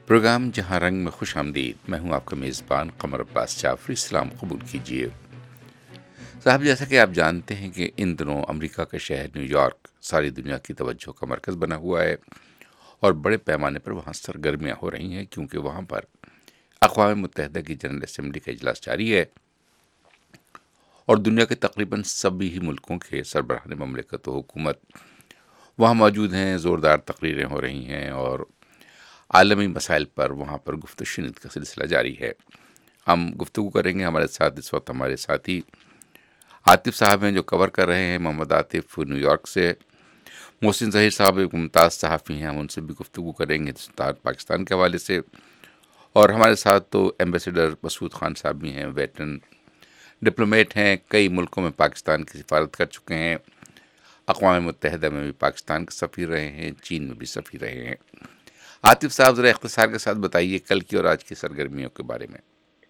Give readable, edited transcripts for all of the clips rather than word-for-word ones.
Programme جہاں رنگ میں خوش آمدید. میں ہوں آپ کا میزبان قمر عباس جعفری. سلام قبول کیجیے. صاحب، جیسا کہ آپ جانتے ہیں کہ ان دنوں امریکہ کا شہر نیو یارک ساری دنیا کی توجہ کا مرکز بنا ہوا ہے اور بڑے پیمانے پر وہاں سرگرمیاں ہو رہی ہیں، کیونکہ وہاں پر اقوام متحدہ کی جنرل اسمبلی کا اجلاس جاری ہے اور دنیا کے تقریباً سبھی ہی ملکوں کے سربراہان مملکت و حکومت وہاں موجود ہیں. زوردار تقریریں ہو رہی ہیں اور عالمی مسائل پر وہاں پر گفت و شنید کا سلسلہ جاری ہے. ہم گفتگو کریں گے. ہمارے ساتھ اس وقت ہمارے ساتھی عاطف صاحب ہیں جو کور کر رہے ہیں. محمد عاطف نیو یارک سے. محسن ظہیر صاحب ایک ممتاز صحافی ہیں، ہم ان سے بھی گفتگو کریں گے پاکستان کے حوالے سے. اور ہمارے ساتھ تو ایمبیسڈر مسعود خان صاحب بھی ہیں، ویٹرن ڈپلومیٹ ہیں، کئی ملکوں میں پاکستان کی سفارت کر چکے ہیں. اقوام متحدہ میں بھی پاکستان کے سفیر رہے ہیں، چین میں بھی سفیر رہے ہیں. عاطف صاحب، ذرا اختصار کے ساتھ بتائیے کل کی اور آج کی سرگرمیوں کے بارے میں.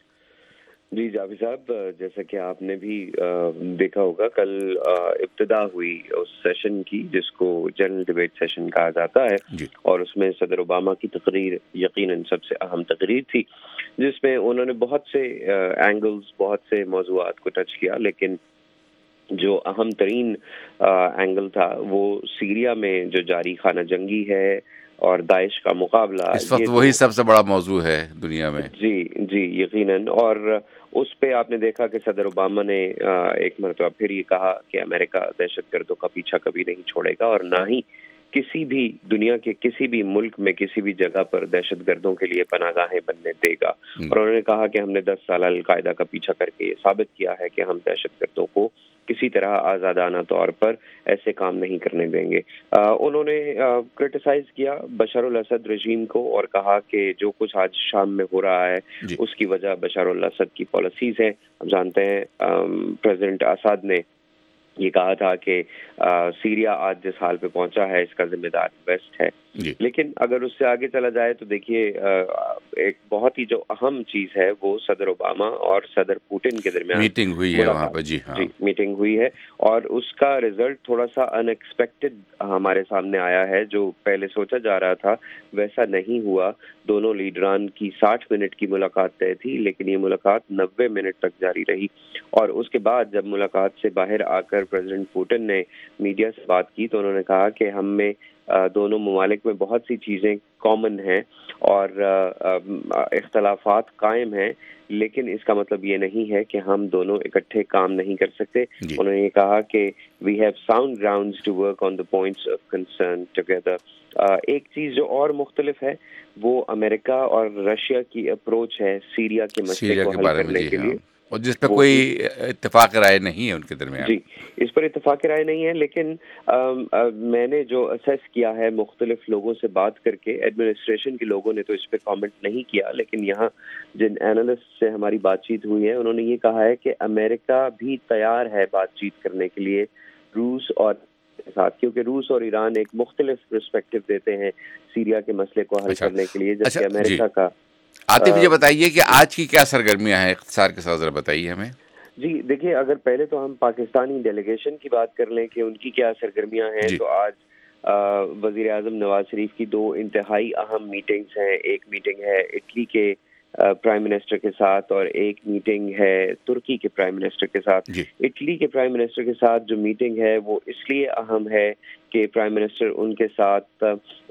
جی جاوید صاحب، جیسا کہ آپ نے بھی دیکھا ہوگا، کل ابتدا ہوئی اس سیشن کی جس کو جنرل ڈیبیٹ سیشن کہا جاتا ہے. جی. اور اس میں صدر اوباما کی تقریر یقیناً سب سے اہم تقریر تھی، جس میں انہوں نے بہت سے اینگلز، بہت سے موضوعات کو ٹچ کیا. لیکن جو اہم ترین اینگل تھا وہ سیریا میں جو جاری خانہ جنگی ہے اور داعش کا مقابلہ. اس وقت وہی سب سے بڑا موضوع ہے دنیا میں. جی یقیناً. اور اس پہ آپ نے دیکھا کہ صدر اوباما نے ایک مرتبہ پھر یہ کہا کہ امریکہ دہشت گردوں کا پیچھا کبھی نہیں چھوڑے گا اور نہ ہی کسی بھی دنیا کے کسی بھی ملک میں کسی بھی جگہ پر دہشت گردوں کے لیے پناہ گاہیں بننے دے گا. اور انہوں نے کہا کہ ہم نے 10 سال القاعدہ کا پیچھا کر کے یہ ثابت کیا ہے کہ ہم دہشت گردوں کو کسی طرح آزادانہ طور پر ایسے کام نہیں کرنے دیں گے. انہوں نے کرٹیسائز کیا بشار الاسد رژیم کو اور کہا کہ جو کچھ آج شام میں ہو رہا ہے اس کی وجہ بشار الاسد کی پالیسیز ہے. ہم جانتے ہیں پریزیڈنٹ اسد نے یہ کہا تھا کہ سیریا آج جس حال پہ پہنچا ہے اس کا ذمہ دار ویسٹ ہے. لیکن اگر اس سے آگے چلا جائے تو دیکھیے ایک بہت ہی جو اہم چیز ہے وہ صدر اوباما اور صدر پوٹن کے درمیان میٹنگ ہوئی ہے وہاں پہ. جی ہاں، میٹنگ ہوئی ہے اور اس کا رزلٹ تھوڑا سا ان ایکسپیکٹڈ ہمارے سامنے آیا ہے. جو پہلے سوچا جا رہا تھا ویسا نہیں ہوا. دونوں لیڈران کی 60 منٹ کی ملاقات طے تھی، لیکن یہ ملاقات 90 منٹ تک جاری رہی. اور اس کے بعد جب ملاقات سے باہر آ کر پریزیڈنٹ پوٹن نے میڈیا سے بات کی تو انہوں نے کہا کہ ہم میں دونوں ممالک میں بہت سی چیزیں کامن ہیں اور اختلافات قائم ہیں، لیکن اس کا مطلب یہ نہیں ہے کہ ہم دونوں اکٹھے کام نہیں کر سکتے. انہوں نے یہ کہا کہ we have sound grounds to work on the points of concern together. ایک چیز جو اور مختلف ہے وہ امریکہ اور رشیا کی اپروچ ہے سیریا کے مسئلے کو حل کرنے کے لیے، اور جس پہ کوئی اتفاق رائے نہیں ہے ان کے درمیان. جی، اس پر اتفاق رائے نہیں ہے. لیکن میں نے جو اسیس کیا ہے مختلف لوگوں سے بات کر کے، ایڈمنسٹریشن کے لوگوں نے تو اس پہ کامنٹ نہیں کیا، لیکن یہاں جن اینالسٹ سے ہماری بات چیت ہوئی ہے انہوں نے یہ کہا ہے کہ امریکہ بھی تیار ہے بات چیت کرنے کے لیے روس اور ساتھ، کیونکہ روس اور ایران ایک مختلف پرسپیکٹو دیتے ہیں سیریا کے مسئلے کو حل کرنے کے لیے، جبکہ امریکہ کا. عاطف یہ بتائیے کہ آج کی کیا سرگرمیاں ہیں، اختصار کے ساتھ ذرا بتائیے ہمیں. جی دیکھیے، اگر پہلے تو ہم پاکستانی ڈیلیگیشن کی بات کر لیں کہ ان کی کیا سرگرمیاں ہیں، تو آج وزیر اعظم نواز شریف کی 2 انتہائی اہم میٹنگز ہیں. ایک میٹنگ ہے اٹلی کے پرائم منسٹر کے ساتھ اور ایک میٹنگ ہے ترکی کے پرائم منسٹر کے ساتھ. اٹلی کے پرائم منسٹر کے ساتھ جو میٹنگ ہے وہ اس لیے اہم ہے کہ پرائم منسٹر ان کے ساتھ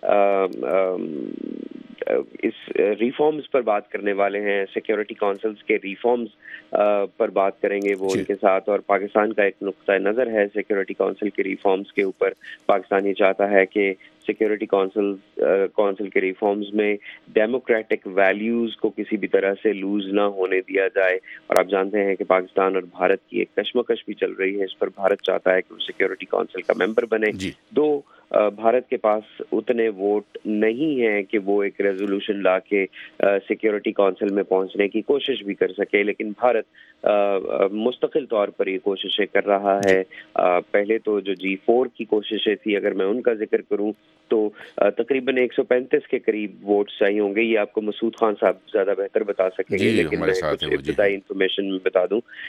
اس ریفارمز پر بات کرنے والے ہیں، سیکیورٹی کونسلز کے ریفارمز پر بات کریں گے وہ ان کے ساتھ. اور پاکستان کا ایک نقطہ نظر ہے سیکیورٹی کونسل کے ریفارمز کے اوپر. پاکستان یہ چاہتا ہے کہ سیکیورٹی کونسل کے ریفارمز میں ڈیموکریٹک ویلیوز کو کسی بھی طرح سے لوز نہ ہونے دیا جائے. اور آپ جانتے ہیں کہ پاکستان اور بھارت کی ایک کشمکش بھی چل رہی ہے اس پر. بھارت چاہتا ہے کہ وہ سیکیورٹی کونسل کا ممبر بنے. بھارت کے پاس اتنے ووٹ نہیں ہیں کہ وہ ایک ریزولوشن لا کے سیکیورٹی کونسل میں پہنچنے کی کوشش بھی کر سکے، لیکن بھارت مستقل طور پر یہ کوششیں کر رہا ہے. پہلے تو جو G4 کی کوششیں تھی، اگر میں ان کا ذکر کروں تو تقریباً 135 کے قریب ووٹس چاہیے ہوں گے. یہ آپ کو مسعود خان صاحب زیادہ بہتر بتا سکیں گے، لیکن میں کچھ ابتدائی انفارمیشن بتا دوں